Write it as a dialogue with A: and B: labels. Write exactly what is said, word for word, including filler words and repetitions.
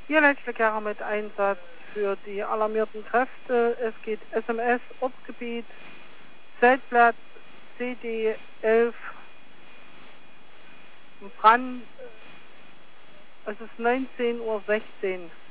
A: Hier letzte Kercher mit Einsatz für die alarmierten Kräfte. Es geht S M S, Ortsgebiet, Zeltplatz, C D elf, Brand. Es ist neunzehn Uhr sechzehn.